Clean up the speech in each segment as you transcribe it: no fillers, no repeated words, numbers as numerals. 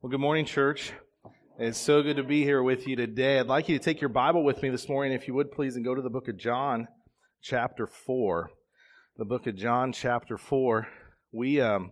Well, good morning, church. It's so good to be here with you today. I'd like you to take your Bible with me this morning, if you would, please, and go to the book of John, chapter 4. The book of John, chapter 4. We were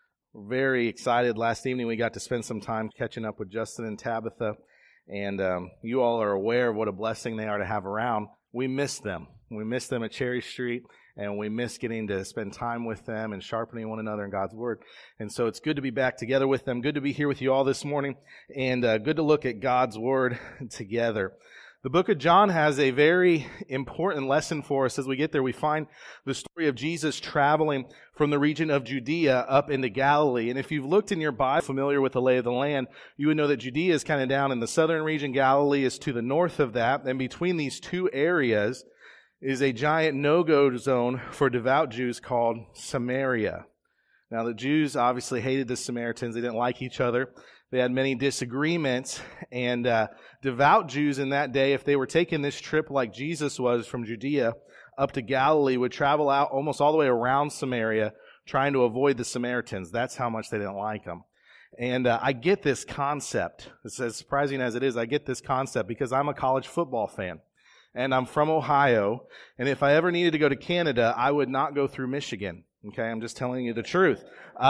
very excited last evening. We got to spend some time catching up with Justin and Tabitha, and you all are aware of what a blessing they are to have around. We miss them. We miss them at Cherry Street, and we miss getting to spend time with them and sharpening one another in God's Word. And so it's good to be back together with them. Good to be here with you all this morning, and good to look at God's Word together. The book of John has a very important lesson for us. As we get there, we find the story of Jesus traveling from the region of Judea up into Galilee. And if you've looked in your Bible, familiar with the lay of the land, you would know that Judea is kind of down in the southern region. Galilee is to the north of that. And between these two areas is a giant no-go zone for devout Jews called Samaria. Now, the Jews obviously hated the Samaritans. They didn't like each other. They had many disagreements, and devout Jews in that day, if they were taking this trip like Jesus was from Judea up to Galilee, would travel out almost all the way around Samaria trying to avoid the Samaritans. That's how much they didn't like them. And I get this concept. It's as surprising as it is. I get this concept because I'm a college football fan. And I'm from Ohio, and if I ever needed to go to Canada, I would not go through Michigan. Okay, I'm just telling you the truth.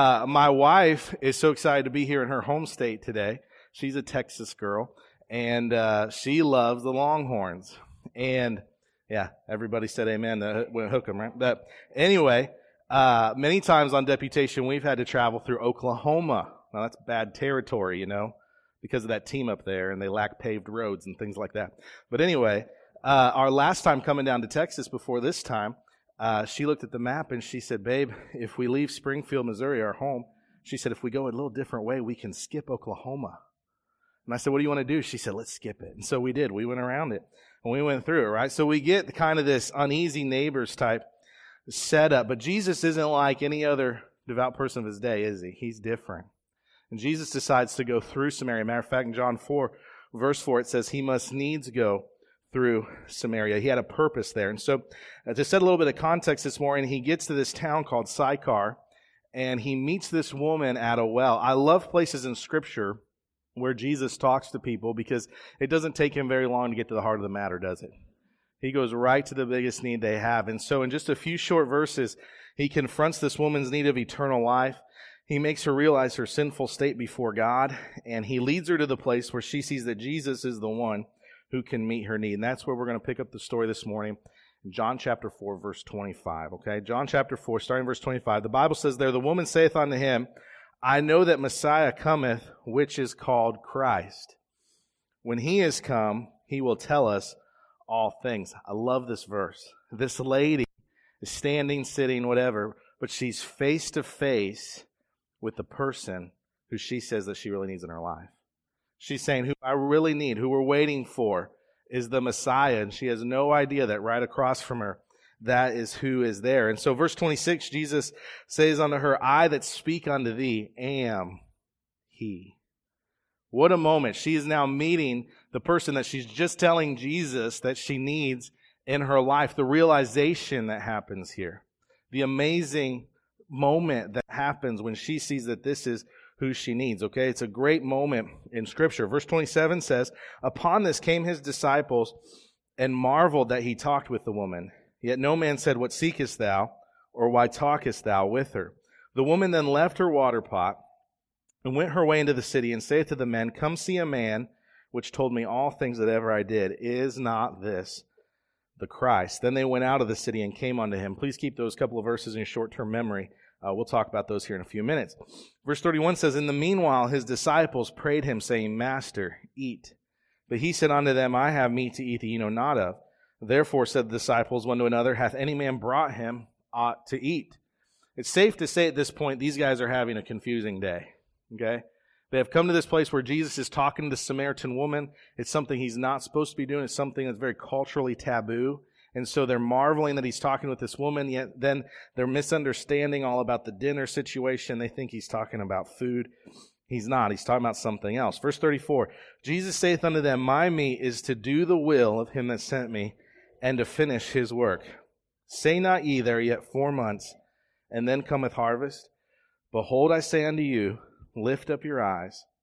My wife is so excited to be here in her home state today. She's a Texas girl, and she loves the Longhorns. And yeah, everybody said amen. We'll hook them, right? But anyway, many times on deputation, we've had to travel through Oklahoma. Now, that's bad territory, because of that team up there, and they lack paved roads and things like that. But anyway, our last time coming down to Texas before this time, she looked at the map and she said, "Babe, if we leave Springfield, Missouri, our home," she said, "if we go a little different way, we can skip Oklahoma." And I said, "What do you want to do?" She said, "Let's skip it." And so we did. We went around it and we went through it, right? So we get kind of this uneasy neighbors type setup. But Jesus isn't like any other devout person of his day, is he? He's different. And Jesus decides to go through Samaria. Matter of fact, in John 4, verse 4, it says he must needs go through Samaria. He had a purpose there. And so to set a little bit of context this morning, he gets to this town called Sychar, and he meets this woman at a well. I love places in Scripture where Jesus talks to people because it doesn't take him very long to get to the heart of the matter, does it? He goes right to the biggest need they have. And so in just a few short verses, he confronts this woman's need of eternal life. He makes her realize her sinful state before God, and he leads her to the place where she sees that Jesus is the one who can meet her need. And that's where we're going to pick up the story this morning. John chapter 4, verse 25. Okay, John chapter 4, starting verse 25. The Bible says there, "The woman saith unto him, I know that Messiah cometh, which is called Christ. When he is come, he will tell us all things." I love this verse. This lady is standing, sitting, whatever, but she's face to face with the person who she says that she really needs in her life. She's saying, who I really need, who we're waiting for, is the Messiah. And she has no idea that right across from her, that is who is there. And so verse 26, Jesus says unto her, "I that speak unto thee am he." What a moment. She is now meeting the person that she's just telling Jesus that she needs in her life. The realization that happens here. The amazing moment that happens when she sees that this is who she needs, okay? It's a great moment in Scripture. Verse 27 says, "Upon this came his disciples and marveled that he talked with the woman. Yet no man said, What seekest thou? Or why talkest thou with her? The woman then left her water pot and went her way into the city and saith to the men, Come see a man which told me all things that ever I did. Is not this the Christ? Then they went out of the city and came unto him." Please keep those couple of verses in your short-term memory. We'll talk about those here in a few minutes. Verse 31 says, "In the meanwhile his disciples prayed him, saying, Master, eat. But he said unto them, I have meat to eat that ye know not of. Therefore said the disciples one to another, Hath any man brought him aught to eat?" It's safe to say at this point, these guys are having a confusing day. Okay? They have come to this place where Jesus is talking to the Samaritan woman. It's something he's not supposed to be doing. It's something that's very culturally taboo. And so they're marveling that he's talking with this woman, yet then they're misunderstanding all about the dinner situation. They think he's talking about food. He's not. He's talking about something else. Verse 34, "Jesus saith unto them, My meat is to do the will of him that sent me, and to finish his work. Say not ye, there are yet 4 months, and then cometh harvest? Behold, I say unto you, lift up your eyes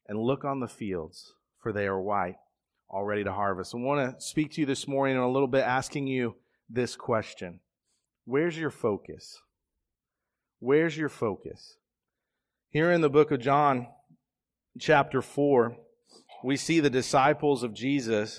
and look on the fields, for they are white, all ready to harvest. I want to speak to you this morning in a little bit, asking you this question. Where's your focus? Where's your focus? Here in the book of John, chapter 4, we see the disciples of Jesus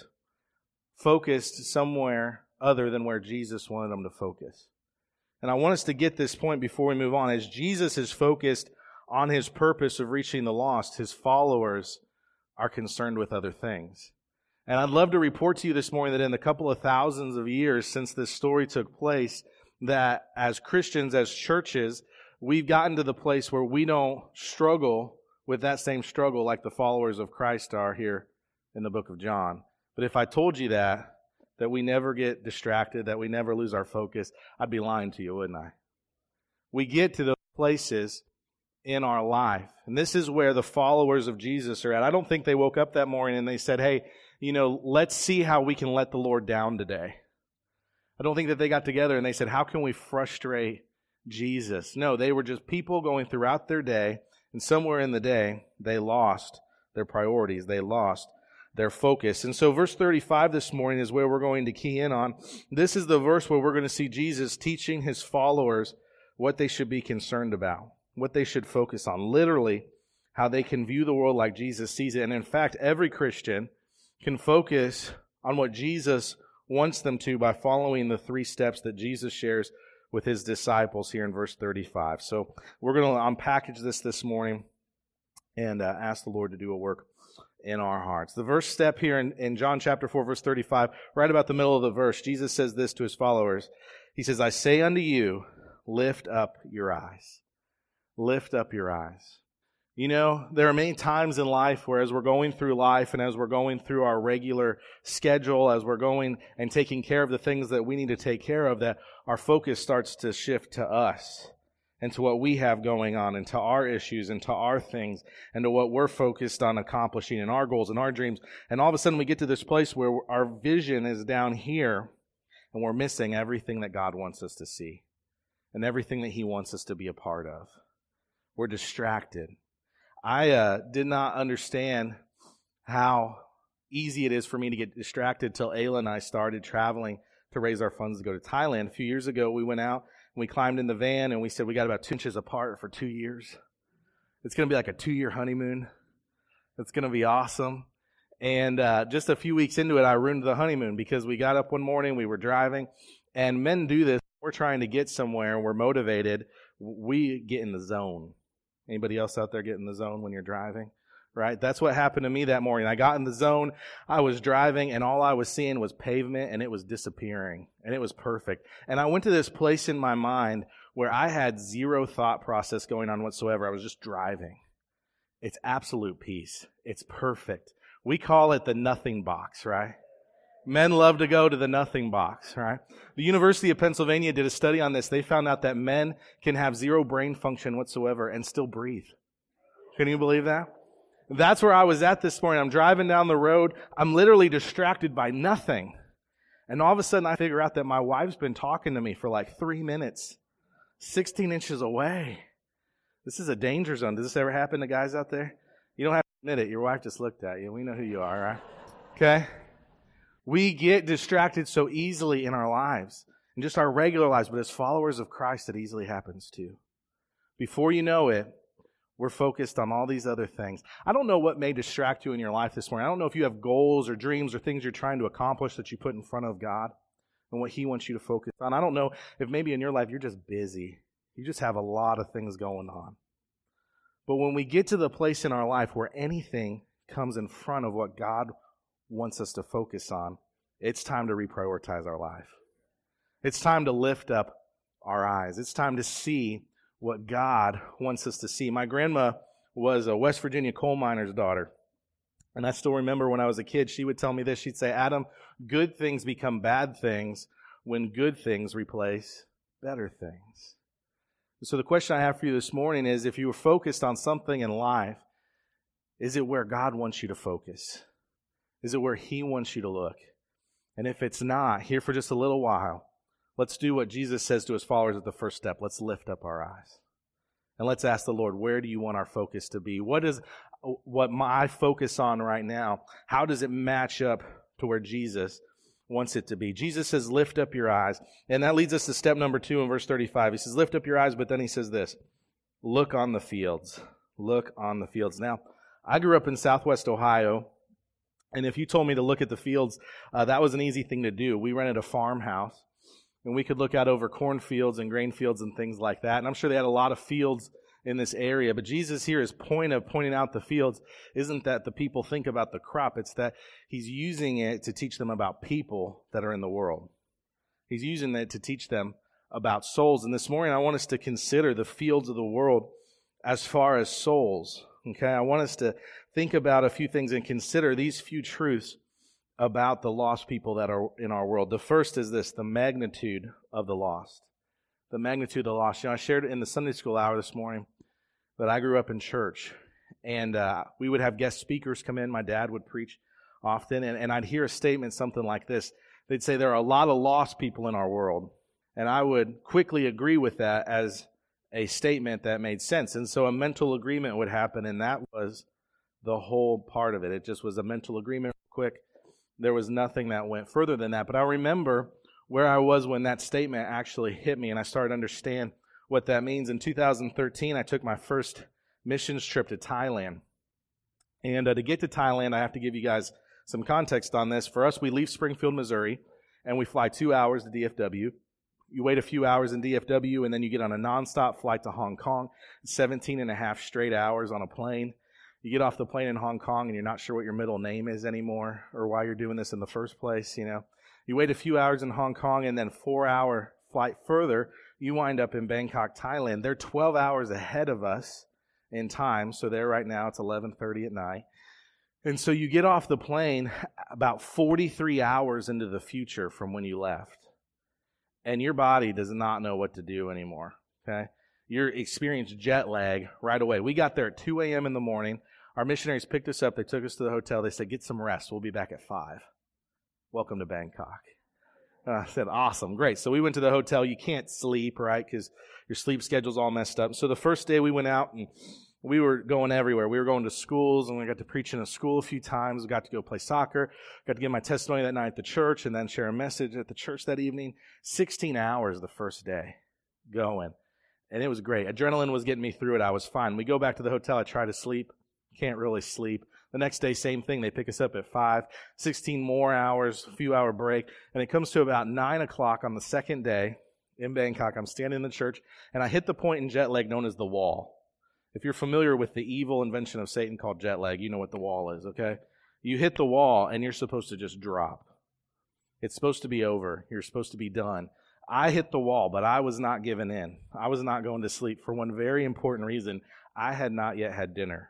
focused somewhere other than where Jesus wanted them to focus. And I want us to get this point before we move on. As Jesus is focused on His purpose of reaching the lost, His followers are concerned with other things. And I'd love to report to you this morning that in the couple of thousands of years since this story took place, that as Christians, as churches, we've gotten to the place where we don't struggle with that same struggle like the followers of Christ are here in the book of John. But if I told you that we never get distracted, that we never lose our focus, I'd be lying to you, wouldn't I? We get to those places in our life. And this is where the followers of Jesus are at. I don't think they woke up that morning and they said, hey, let's see how we can let the Lord down today. I don't think that they got together and they said, how can we frustrate Jesus? No, they were just people going throughout their day, and somewhere in the day, they lost their priorities. They lost their focus. And so verse 35 this morning is where we're going to key in on. This is the verse where we're going to see Jesus teaching His followers what they should be concerned about, what they should focus on, literally how they can view the world like Jesus sees it. And in fact, every Christian can focus on what Jesus wants them to by following the 3 steps that Jesus shares with His disciples here in verse 35. So we're going to unpackage this morning and ask the Lord to do a work in our hearts. The first step here in John chapter 4, verse 35, right about the middle of the verse, Jesus says this to His followers. He says, I say unto you, lift up your eyes. Lift up your eyes. There are many times in life where as we're going through life and as we're going through our regular schedule, as we're going and taking care of the things that we need to take care of, that our focus starts to shift to us and to what we have going on and to our issues and to our things and to what we're focused on accomplishing and our goals and our dreams. And all of a sudden we get to this place where our vision is down here and we're missing everything that God wants us to see and everything that He wants us to be a part of. We're distracted. I did not understand how easy it is for me to get distracted till Ayla and I started traveling to raise our funds to go to Thailand. A few years ago, we went out and we climbed in the van and we said we got about 2 inches apart for 2 years. It's going to be like a 2-year honeymoon. It's going to be awesome. And just a few weeks into it, I ruined the honeymoon because we got up one morning, we were driving, and men do this. We're trying to get somewhere and we're motivated. We get in the zone. Anybody else out there get in the zone when you're driving? Right? That's what happened to me that morning. I got in the zone, I was driving, and all I was seeing was pavement, and it was disappearing, and it was perfect. And I went to this place in my mind where I had zero thought process going on whatsoever. I was just driving. It's absolute peace. It's perfect. We call it the nothing box, right? Men love to go to the nothing box, right? The University of Pennsylvania did a study on this. They found out that men can have zero brain function whatsoever and still breathe. Can you believe that? That's where I was at this morning. I'm driving down the road. I'm literally distracted by nothing. And all of a sudden I figure out that my wife's been talking to me for like 3 minutes, 16 inches away. This is a danger zone. Does this ever happen to guys out there? You don't have to admit it. Your wife just looked at you. We know who you are, right? Okay? We get distracted so easily in our lives, and just our regular lives, but as followers of Christ, it easily happens too. Before you know it, we're focused on all these other things. I don't know what may distract you in your life this morning. I don't know if you have goals or dreams or things you're trying to accomplish that you put in front of God and what He wants you to focus on. I don't know if maybe in your life you're just busy. You just have a lot of things going on. But when we get to the place in our life where anything comes in front of what God wants us to focus on, it's time to reprioritize our life. It's time to lift up our eyes. It's time to see what God wants us to see. My grandma was a West Virginia coal miner's daughter. And I still remember when I was a kid, she would tell me this. She'd say, Adam, good things become bad things when good things replace better things. So the question I have for you this morning is, if you were focused on something in life, is it where God wants you to focus? Is it where He wants you to look? And if it's not, here for just a little while, let's do what Jesus says to His followers at the first step. Let's lift up our eyes. And let's ask the Lord, where do you want our focus to be? What my focus on right now, how does it match up to where Jesus wants it to be? Jesus says, lift up your eyes. And that leads us to step number 2 in verse 35. He says, lift up your eyes, but then he says this, look on the fields. Look on the fields. Now, I grew up in Southwest Ohio, and if you told me to look at the fields, that was an easy thing to do. We rented a farmhouse, and we could look out over cornfields and grain fields and things like that. And I'm sure they had a lot of fields in this area. But Jesus here, his point of pointing out the fields isn't that the people think about the crop. It's that he's using it to teach them about people that are in the world. He's using it to teach them about souls. And this morning, I want us to consider the fields of the world as far as souls. Okay, I want us to think about a few things and consider these few truths about the lost people that are in our world. The first is this, the magnitude of the lost. The magnitude of the lost. I shared it in the Sunday school hour this morning that I grew up in church, and we would have guest speakers come in. My dad would preach often, and I'd hear a statement something like this. They'd say, there are a lot of lost people in our world. And I would quickly agree with that as a statement that made sense. And so a mental agreement would happen, and that was the whole part of it. It just was a mental agreement quick. There was nothing that went further than that. But I remember where I was when that statement actually hit me, and I started to understand what that means. In 2013, I took my first missions trip to Thailand. And to get to Thailand, I have to give you guys some context on this. For us, we leave Springfield, Missouri, and we fly 2 hours to DFW. You wait a few hours in DFW, and then you get on a nonstop flight to Hong Kong, 17 and a half straight hours on a plane. You get off the plane in Hong Kong, and you're not sure what your middle name is anymore or why you're doing this in the first place, You wait a few hours in Hong Kong, and then 4-hour flight further, you wind up in Bangkok, Thailand. They're 12 hours ahead of us in time, so there right now it's 11:30 at night. And so you get off the plane about 43 hours into the future from when you left. And your body does not know what to do anymore, okay? You experience jet lag right away. We got there at 2 a.m. in the morning. Our missionaries picked us up. They took us to the hotel. They said, get some rest. We'll be back at 5. Welcome to Bangkok. I said, awesome, great. So we went to the hotel. You can't sleep, right, because your sleep schedule's all messed up. So the first day we went out, and we were going everywhere. We were going to schools, and we got to preach in a school a few times. We got to go play soccer. Got to give my testimony that night at the church and then share a message at the church that evening. 16 hours the first day going. And it was great. Adrenaline was getting me through it. I was fine. We go back to the hotel. I try to sleep. Can't really sleep. The next day, same thing. They pick us up at 5. 16 more hours, a few-hour break. And it comes to about 9 o'clock on the second day in Bangkok. I'm standing in the church, and I hit the point in jet lag known as the wall. If you're familiar with the evil invention of Satan called jet lag, you know what the wall is, okay? You hit the wall, and you're supposed to just drop. It's supposed to be over. You're supposed to be done. I hit the wall, but I was not giving in. I was not going to sleep for one very important reason. I had not yet had dinner.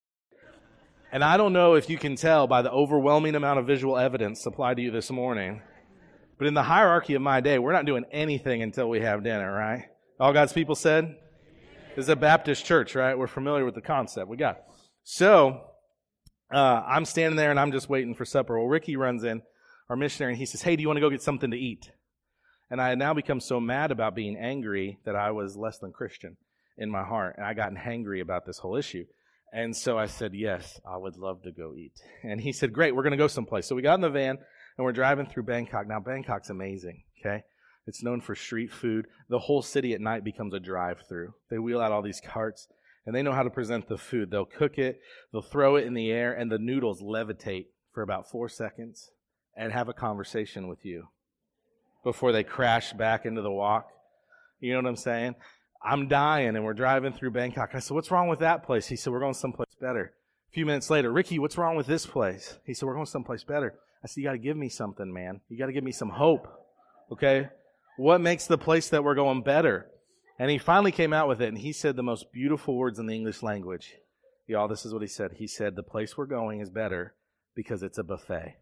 And I don't know if you can tell by the overwhelming amount of visual evidence supplied to you this morning, but in the hierarchy of my day, we're not doing anything until we have dinner, right? All God's people said? This is a Baptist church, right? We're familiar with the concept. We got it. So, I'm standing there and I'm just waiting for supper. Well, Ricky runs in, our missionary, and he says, hey, do you want to go get something to eat? And I had now become so mad about being angry that I was less than Christian in my heart. And I got hangry about this whole issue. And so I said, yes, I would love to go eat. And he said, great, we're going to go someplace. So we got in the van and we're driving through Bangkok. Now, Bangkok's amazing, okay? It's known for street food. The whole city at night becomes a drive-through. They wheel out all these carts, and they know how to present the food. They'll cook it, they'll throw it in the air, and the noodles levitate for about 4 seconds and have a conversation with you before they crash back into the wok. You know what I'm saying? I'm dying, and we're driving through Bangkok. I said, what's wrong with that place? He said, we're going someplace better. A few minutes later, Ricky, what's wrong with this place? He said, we're going someplace better. I said, you got to give me something, man. You got to give me some hope, okay? What makes the place that we're going better? And he finally came out with it, and he said the most beautiful words in the English language. Y'all, this is what he said. He said, the place we're going is better because it's a buffet.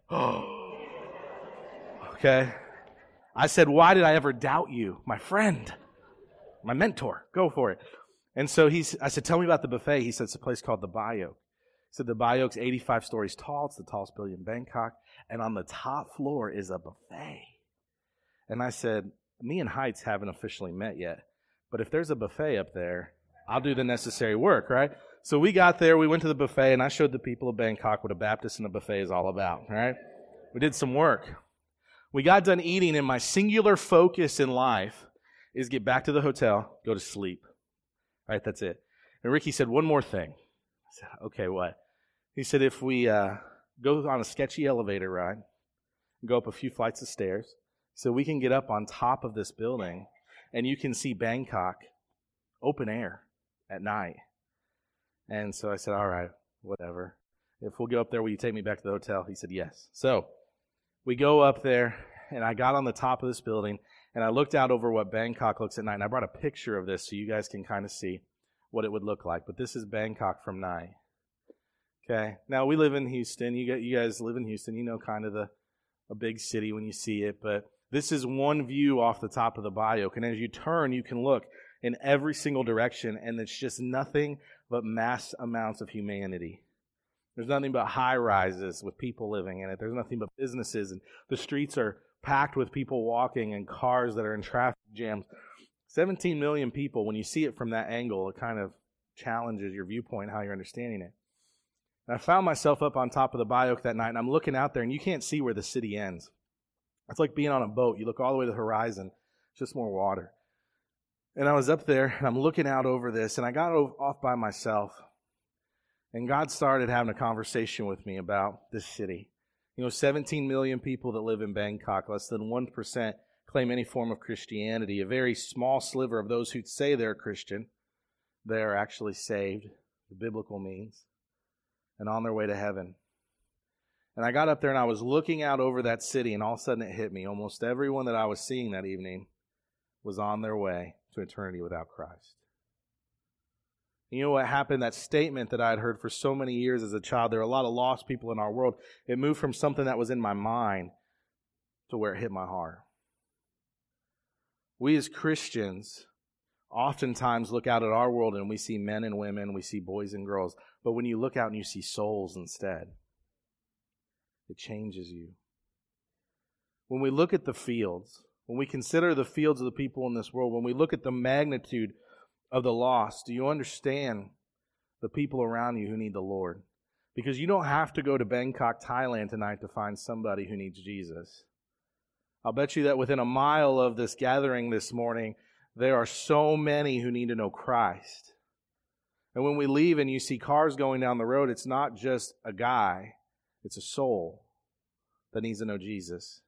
Okay? I said, why did I ever doubt you? My friend, my mentor, go for it. And so I said, tell me about the buffet. He said, it's a place called the Bayok. He said, the Bayok's 85 stories tall. It's the tallest building in Bangkok. And on the top floor is a buffet. And I said, me and Heights haven't officially met yet. But if there's a buffet up there, I'll do the necessary work, right? So we got there, we went to the buffet, and I showed the people of Bangkok what a Baptist and a buffet is all about, right? We did some work. We got done eating, and my singular focus in life is get back to the hotel, go to sleep. Right, that's it. And Ricky said, one more thing. I said, okay, what? He said, if we go on a sketchy elevator ride, go up a few flights of stairs, so we can get up on top of this building, and you can see Bangkok open air at night. And so I said, all right, whatever. If we'll go up there, will you take me back to the hotel? He said, yes. So we go up there, and I got on the top of this building, and I looked out over what Bangkok looks at night, and I brought a picture of this so you guys can kind of see what it would look like. But this is Bangkok from night. Okay. Now, we live in Houston. You guys live in Houston. You know kind of a big city when you see it. But this is one view off the top of the bayou. And as you turn, you can look in every single direction, and it's just nothing but mass amounts of humanity. There's nothing but high-rises with people living in it. There's nothing but businesses, and the streets are packed with people walking and cars that are in traffic jams. 17 million people, when you see it from that angle, it kind of challenges your viewpoint, how you're understanding it. And I found myself up on top of the bayou that night, and I'm looking out there, and you can't see where the city ends. It's like being on a boat. You look all the way to the horizon. It's just more water. And I was up there, and I'm looking out over this, and I got off by myself. And God started having a conversation with me about this city. 17 million people that live in Bangkok, less than 1% claim any form of Christianity. A very small sliver of those who say they're Christian, they are actually saved, the biblical means, and on their way to heaven. And I got up there and I was looking out over that city, and all of a sudden it hit me. Almost everyone that I was seeing that evening was on their way to eternity without Christ. You know what happened? That statement that I had heard for so many years as a child, there are a lot of lost people in our world. It moved from something that was in my mind to where it hit my heart. We as Christians oftentimes look out at our world and we see men and women, we see boys and girls. But when you look out and you see souls instead, it changes you. When we look at the fields, when we consider the fields of the people in this world, when we look at the magnitude of the lost, do you understand the people around you who need the Lord? Because you don't have to go to Bangkok, Thailand tonight to find somebody who needs Jesus. I'll bet you that within a mile of this gathering this morning, there are so many who need to know Christ. And when we leave and you see cars going down the road, it's not just a guy, it's a soul that needs to know Jesus.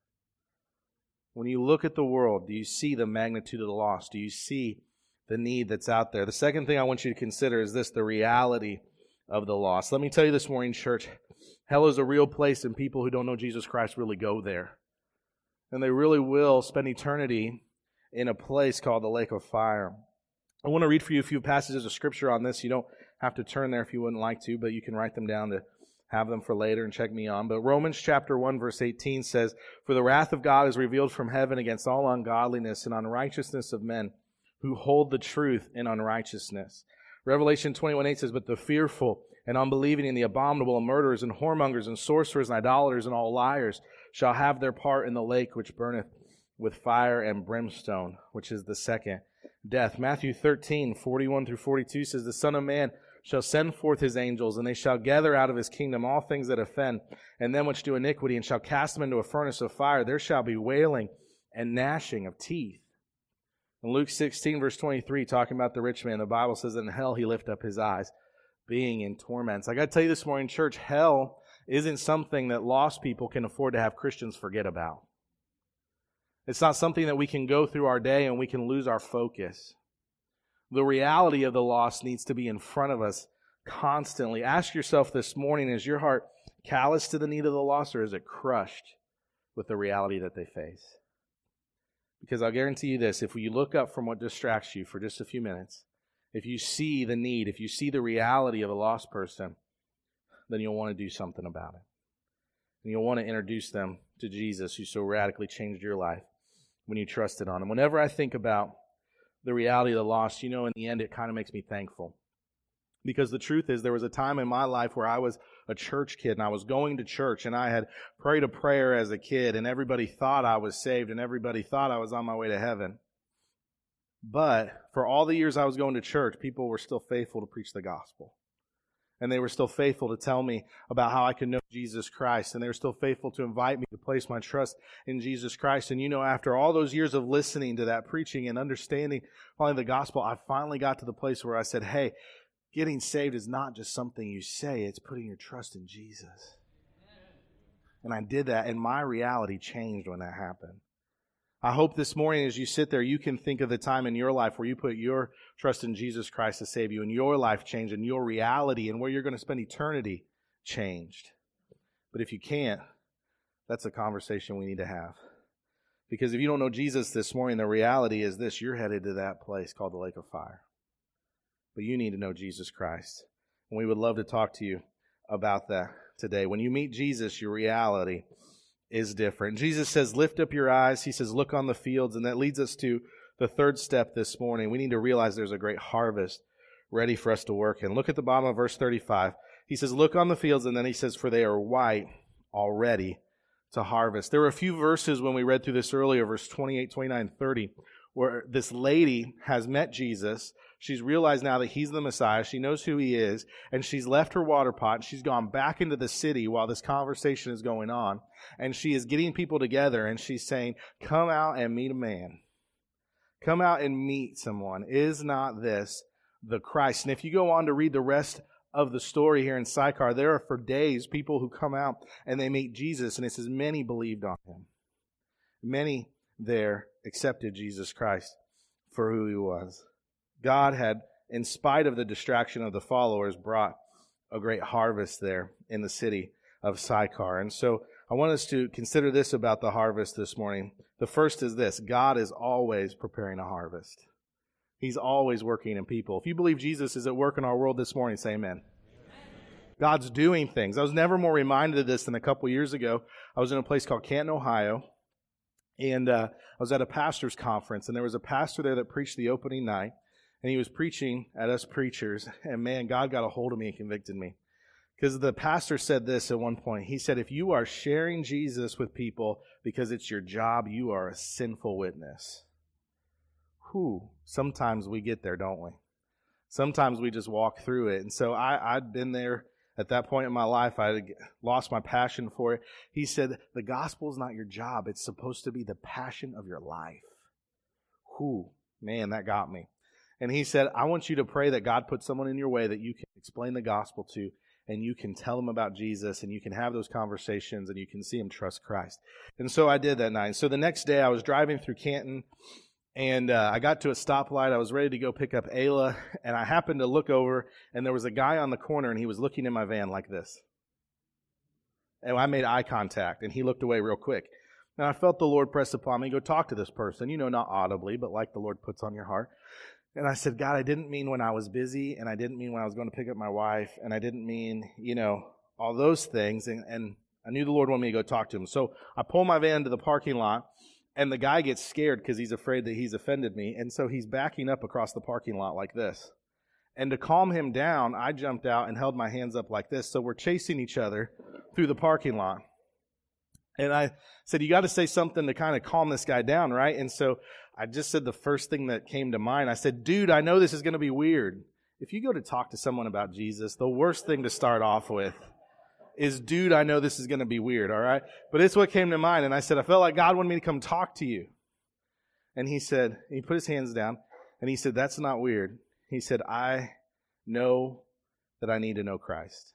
When you look at the world, do you see the magnitude of the lost? Do you see the need that's out there? The second thing I want you to consider is this, the reality of the lost. Let me tell you this morning, church, hell is a real place, and people who don't know Jesus Christ really go there. And they really will spend eternity in a place called the lake of fire. I want to read for you a few passages of Scripture on this. You don't have to turn there if you wouldn't like to, but you can write them down to have them for later and check me on. But Romans chapter 1 verse 18 says, "For the wrath of God is revealed from heaven against all ungodliness and unrighteousness of men who hold the truth in unrighteousness." Revelation 21:8 says, "But the fearful and unbelieving and the abominable and murderers and whoremongers and sorcerers and idolaters and all liars shall have their part in the lake which burneth with fire and brimstone," which is the second death. Matthew 13:41 through 42 says, "The Son of Man shall send forth his angels, and they shall gather out of his kingdom all things that offend, and them which do iniquity, and shall cast them into a furnace of fire. There shall be wailing and gnashing of teeth." In Luke 16, verse 23, talking about the rich man, the Bible says that in hell he lift up his eyes, being in torments. I got to tell you this morning, church, hell isn't something that lost people can afford to have Christians forget about. It's not something that we can go through our day and we can lose our focus. The reality of the lost needs to be in front of us constantly. Ask yourself this morning, is your heart callous to the need of the lost, or is it crushed with the reality that they face? Because I'll guarantee you this, if you look up from what distracts you for just a few minutes, if you see the need, if you see the reality of a lost person, then you'll want to do something about it. And you'll want to introduce them to Jesus, who so radically changed your life when you trusted on him. Whenever I think about the reality of the lost, in the end, it kind of makes me thankful. Because the truth is, there was a time in my life where I was a church kid, and I was going to church, and I had prayed a prayer as a kid, and everybody thought I was saved, and everybody thought I was on my way to heaven. But for all the years I was going to church, people were still faithful to preach the gospel. And they were still faithful to tell me about how I could know Jesus Christ. And they were still faithful to invite me to place my trust in Jesus Christ. And after all those years of listening to that preaching and understanding finally the gospel, I finally got to the place where I said, hey, getting saved is not just something you say, it's putting your trust in Jesus. And I did that, and my reality changed when that happened. I hope this morning as you sit there, you can think of the time in your life where you put your trust in Jesus Christ to save you, and your life changed, and your reality and where you're going to spend eternity changed. But if you can't, that's a conversation we need to have. Because if you don't know Jesus this morning, the reality is this: you're headed to that place called the lake of fire. But you need to know Jesus Christ. And we would love to talk to you about that today. When you meet Jesus, your reality is different. Jesus says, lift up your eyes. He says, look on the fields. And that leads us to the third step this morning. We need to realize there's a great harvest ready for us to work in. Look at the bottom of verse 35. He says, look on the fields. And then he says, for they are white already to harvest. There were a few verses when we read through this earlier, verse 28, 29, 30, where this lady has met Jesus. She's realized now that he's the Messiah. She knows who he is. And she's left her water pot. And she's gone back into the city while this conversation is going on. And she is getting people together. And she's saying, come out and meet a man. Come out and meet someone. Is not this the Christ? And if you go on to read the rest of the story here in Sychar, there are for days people who come out and they meet Jesus. And it says many believed on him. Many there accepted Jesus Christ for who he was. God had, in spite of the distraction of the followers, brought a great harvest there in the city of Sychar. And so I want us to consider this about the harvest this morning. The first is this: God is always preparing a harvest. He's always working in people. If you believe Jesus is at work in our world this morning, say amen. God's doing things. I was never more reminded of this than a couple years ago. I was in a place called Canton, Ohio, and I was at a pastor's conference, and there was a pastor there that preached the opening night. And he was preaching at us preachers, and man, God got a hold of me and convicted me. Because the pastor said this at one point. He said, if you are sharing Jesus with people because it's your job, you are a sinful witness. Sometimes we get there, don't we? Sometimes we just walk through it. And so I'd been there at that point in my life. I had lost my passion for it. He said, the gospel is not your job. It's supposed to be the passion of your life. Man, that got me. And he said, I want you to pray that God puts someone in your way that you can explain the gospel to, and you can tell them about Jesus, and you can have those conversations, and you can see them trust Christ. And so I did that night. So the next day I was driving through Canton, and I got to a stoplight. I was ready to go pick up Ayla, and I happened to look over, and there was a guy on the corner, and he was looking in my van like this. And I made eye contact, and he looked away real quick. And I felt the Lord press upon me, go talk to this person, not audibly, but like the Lord puts on your heart. And I said, God, I didn't mean when I was busy, and I didn't mean when I was going to pick up my wife, and I didn't mean, all those things. And I knew the Lord wanted me to go talk to him. So I pull my van to the parking lot, and the guy gets scared because he's afraid that he's offended me. And so he's backing up across the parking lot like this. And to calm him down, I jumped out and held my hands up like this. So we're chasing each other through the parking lot. And I said, you got to say something to kind of calm this guy down, right? And so I just said the first thing that came to mind. I said, dude, I know this is going to be weird. If you go to talk to someone about Jesus, the worst thing to start off with is, dude, I know this is going to be weird, all right? But it's what came to mind. And I said, I felt like God wanted me to come talk to you. And he put his hands down, and he said, that's not weird. He said, I know that I need to know Christ.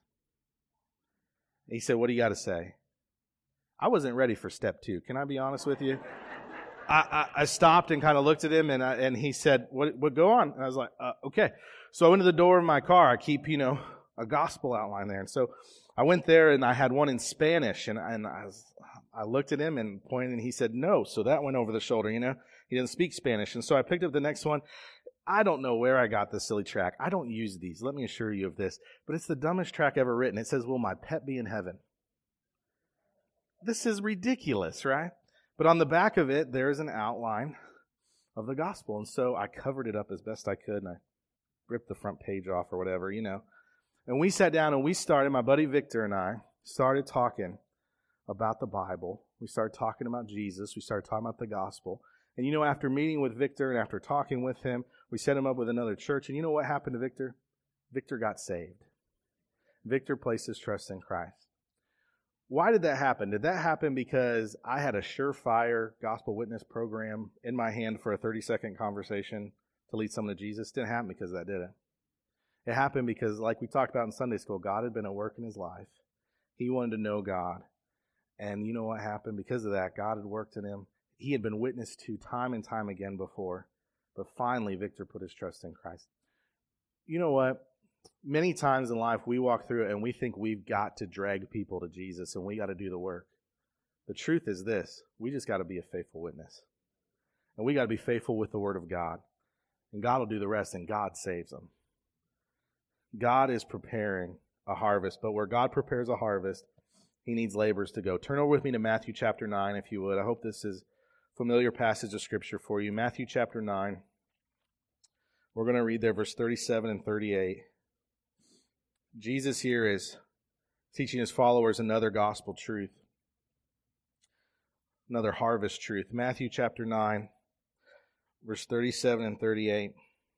He said, what do you got to say? I wasn't ready for step 2. Can I be honest with you? I stopped and kind of looked at him, and he said, what go on? And I was like, okay. So I went to the door of my car. I keep, a gospel outline there. And so I went there, and I had one in Spanish, and I looked at him and pointed, and he said, no. So that went over the shoulder, He didn't speak Spanish. And so I picked up the next one. I don't know where I got this silly track. I don't use these. Let me assure you of this. But it's the dumbest track ever written. It says, will my pet be in heaven? This is ridiculous, right? But on the back of it, there's an outline of the gospel. And so I covered it up as best I could, and I ripped the front page off or whatever, And we sat down and my buddy Victor and I started talking about the Bible. We started talking about Jesus. We started talking about the gospel. And after meeting with Victor and after talking with him, we set him up with another church. And you know what happened to Victor? Victor got saved. Victor placed his trust in Christ. Why did that happen? Did that happen because I had a surefire gospel witness program in my hand for a 30-second conversation to lead someone to Jesus? It didn't happen because of that, did it? It happened because, like we talked about in Sunday school, God had been at work in his life. He wanted to know God. And you know what happened? Because of that, God had worked in him. He had been witnessed to time and time again before. But finally, Victor put his trust in Christ. You know what? Many times in life, we walk through it and we think we've got to drag people to Jesus and we got to do the work. The truth is this. We just got to be a faithful witness. And we got to be faithful with the Word of God. And God will do the rest, and God saves them. God is preparing a harvest, but where God prepares a harvest, he needs laborers to go. Turn over with me to Matthew chapter 9, if you would. I hope this is a familiar passage of Scripture for you. Matthew chapter 9. We're going to read there verse 37 and 38. Jesus here is teaching his followers another gospel truth, another harvest truth. Matthew chapter 9, verse 37 and 38.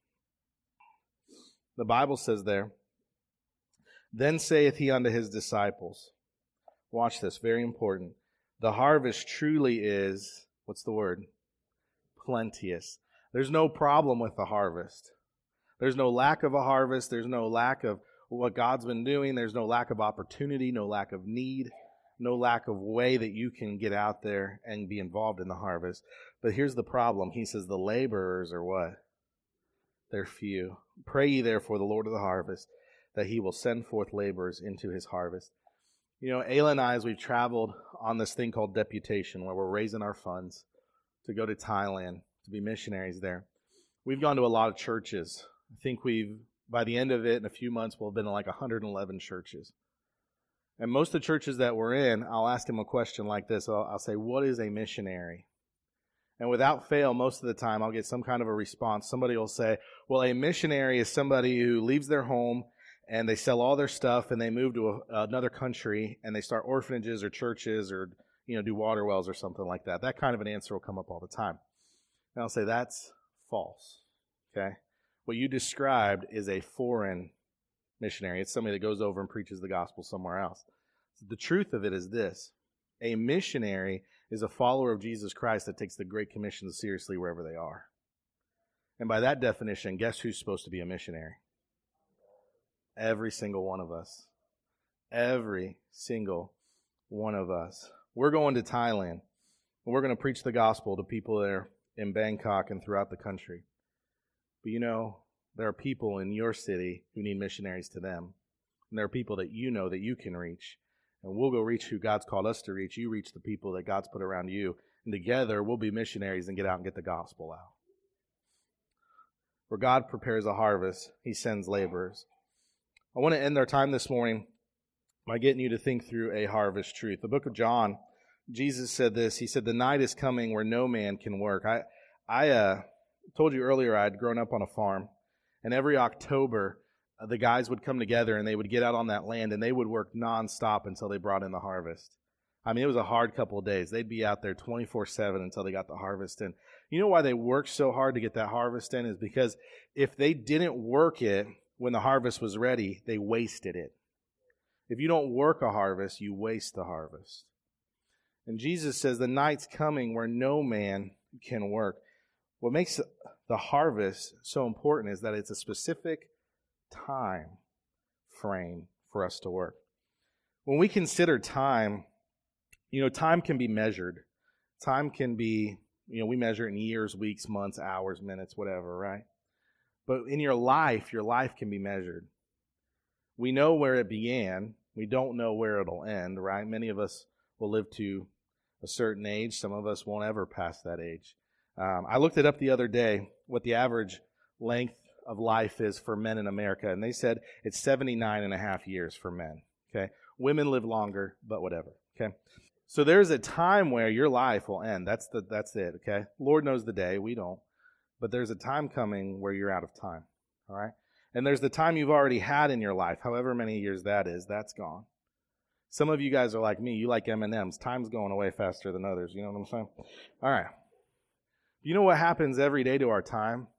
The Bible says there, "Then saith he unto his disciples," watch this, very important, "The harvest truly is," what's the word? Plenteous. There's no problem with the harvest. There's no lack of a harvest. There's no lack of what God's been doing. There's no lack of opportunity, no lack of need, no lack of way that you can get out there and be involved in the harvest. But here's the problem. He says the laborers are what? They're few. "Pray ye therefore the Lord of the harvest, that he will send forth laborers into his harvest." Ayla and I, as we've traveled on this thing called Deputation, where we're raising our funds to go to Thailand, to be missionaries there, we've gone to a lot of churches. I think by the end of it, in a few months, we'll have been in like 111 churches. And most of the churches that we're in, I'll ask them a question like this. I'll say, "What is a missionary?" And without fail, most of the time, I'll get some kind of a response. Somebody will say, "Well, a missionary is somebody who leaves their home and they sell all their stuff and they move to another country and they start orphanages or churches or do water wells or something like that." That kind of an answer will come up all the time. And I'll say, that's false. Okay? What you described is a foreign missionary. It's somebody that goes over and preaches the gospel somewhere else. The truth of it is this. A missionary is a follower of Jesus Christ that takes the Great Commission seriously wherever they are. And by that definition, guess who's supposed to be a missionary? Every single one of us. Every single one of us. We're going to Thailand, and we're going to preach the gospel to people there in Bangkok and throughout the country. But there are people in your city who need missionaries to them. And there are people that that you can reach. And we'll go reach who God's called us to reach. You reach the people that God's put around you. And together, we'll be missionaries and get out and get the gospel out. Where God prepares a harvest, he sends laborers. I want to end our time this morning by getting you to think through a harvest truth. The book of John, Jesus said this. He said, "The night is coming where no man can work." I told you earlier I'd grown up on a farm. And every October, the guys would come together and they would get out on that land and they would work nonstop until they brought in the harvest. I mean, it was a hard couple of days. They'd be out there 24/7 until they got the harvest in. You know why they worked so hard to get that harvest in? Is because if they didn't work it when the harvest was ready, they wasted it. If you don't work a harvest, you waste the harvest. And Jesus says the night's coming where no man can work. What makes the harvest so important is that it's a specific time frame for us to work. When we consider time, time can be measured. Time can be, we measure it in years, weeks, months, hours, minutes, whatever, right? But in your life can be measured. We know where it began. We don't know where it'll end, right? Many of us will live to a certain age. Some of us won't ever pass that age. I looked it up the other day, what the average length of life is for men in America, and they said it's 79 and a half years for men, okay? Women live longer, but whatever, okay? So there's a time where your life will end. That's it, okay? Lord knows the day, we don't. But there's a time coming where you're out of time, all right? And there's the time you've already had in your life, however many years that is, that's gone. Some of you guys are like me, you like M&Ms. Time's going away faster than others, you know what I'm saying? All right. You know what happens every day to our time?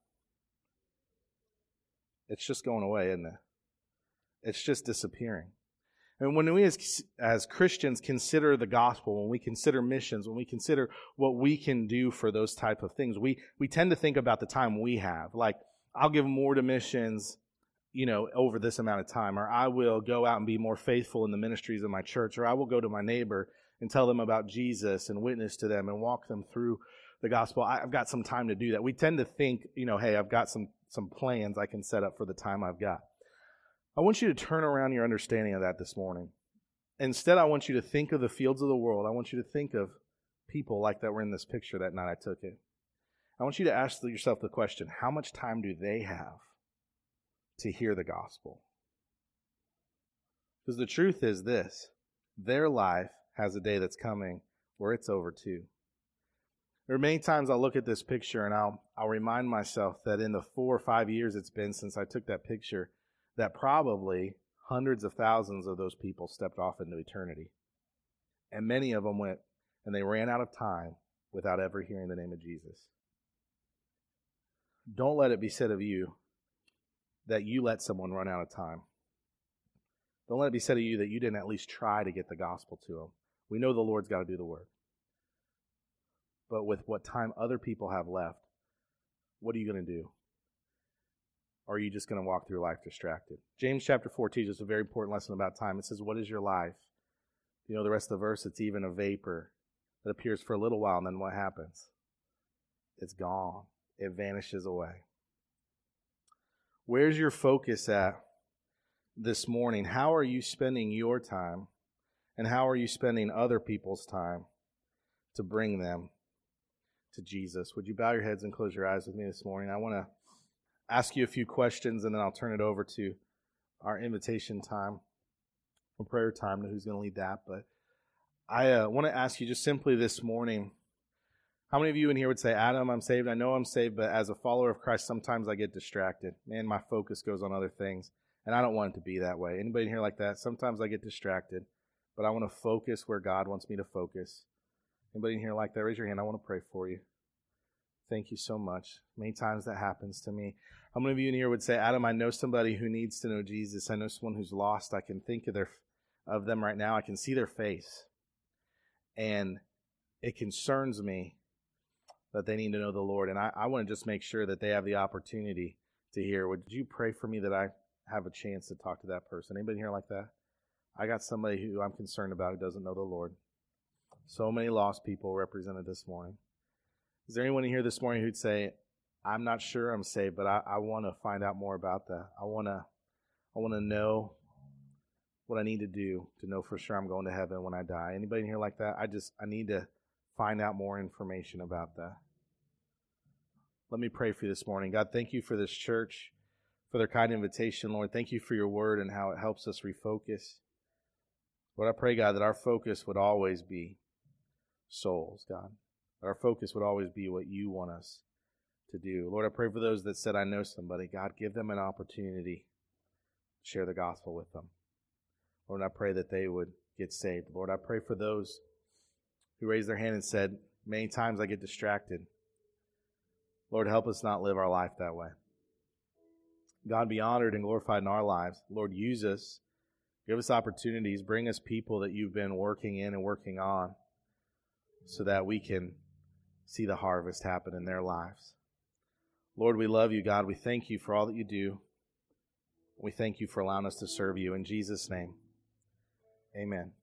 It's just going away, isn't it? It's just disappearing. And when we as Christians consider the gospel, when we consider missions, when we consider what we can do for those type of things, we tend to think about the time we have. Like, I'll give more to missions, over this amount of time, or I will go out and be more faithful in the ministries of my church, or I will go to my neighbor and tell them about Jesus and witness to them and walk them through the gospel. I've got some time to do that. We tend to think, hey, I've got some plans I can set up for the time I've got. I want you to turn around your understanding of that this morning. Instead, I want you to think of the fields of the world. I want you to think of people like that were in this picture that night I took it. I want you to ask yourself the question, how much time do they have to hear the gospel? Because the truth is this, their life has a day that's coming where it's over too. There are many times I'll look at this picture and I'll remind myself that in the 4 or 5 years it's been since I took that picture, that probably hundreds of thousands of those people stepped off into eternity. And many of them went and they ran out of time without ever hearing the name of Jesus. Don't let it be said of you that you let someone run out of time. Don't let it be said of you that you didn't at least try to get the gospel to them. We know the Lord's got to do the work. But with what time other people have left, what are you going to do? Or are you just going to walk through life distracted? James chapter 4 teaches us a very important lesson about time. It says, what is your life? You know the rest of the verse, it's even a vapor that appears for a little while, and then what happens? It's gone. It vanishes away. Where's your focus at this morning? How are you spending your time? And how are you spending other people's time to bring them to Jesus? Would you bow your heads and close your eyes with me this morning? I want to ask you a few questions, and then I'll turn it over to our invitation time or prayer time, who's going to lead that. But I want to ask you just simply this morning, how many of you in here would say, Adam, I'm saved? I know I'm saved, but as a follower of Christ, sometimes I get distracted. Man, my focus goes on other things, and I don't want it to be that way. Anybody in here like that? Sometimes I get distracted, but I want to focus where God wants me to focus. Anybody in here like that? Raise your hand. I want to pray for you. Thank you so much. Many times that happens to me. How many of you in here would say, Adam, I know somebody who needs to know Jesus. I know someone who's lost. I can think of them right now. I can see their face. And it concerns me that they need to know the Lord. And I want to just make sure that they have the opportunity to hear. Would you pray for me that I have a chance to talk to that person? Anybody here like that? I got somebody who I'm concerned about who doesn't know the Lord. So many lost people represented this morning. Is there anyone in here this morning who'd say, I'm not sure I'm saved, but I want to find out more about that. I want to know what I need to do to know for sure I'm going to heaven when I die. Anybody in here like that? I need to find out more information about that. Let me pray for you this morning. God, thank you for this church, for their kind invitation, Lord. Thank you for your word and how it helps us refocus. Lord, I pray, God, that our focus would always be souls, God. That our focus would always be what you want us to do. Lord, I pray for those that said, I know somebody. God, give them an opportunity to share the gospel with them. Lord, I pray that they would get saved. Lord, I pray for those who raised their hand and said, many times I get distracted. Lord, help us not live our life that way. God, be honored and glorified in our lives. Lord, use us. Give us opportunities. Bring us people that you've been working in and working on so that we can see the harvest happen in their lives. Lord, we love you, God. We thank you for all that you do. We thank you for allowing us to serve you. In Jesus' name, amen.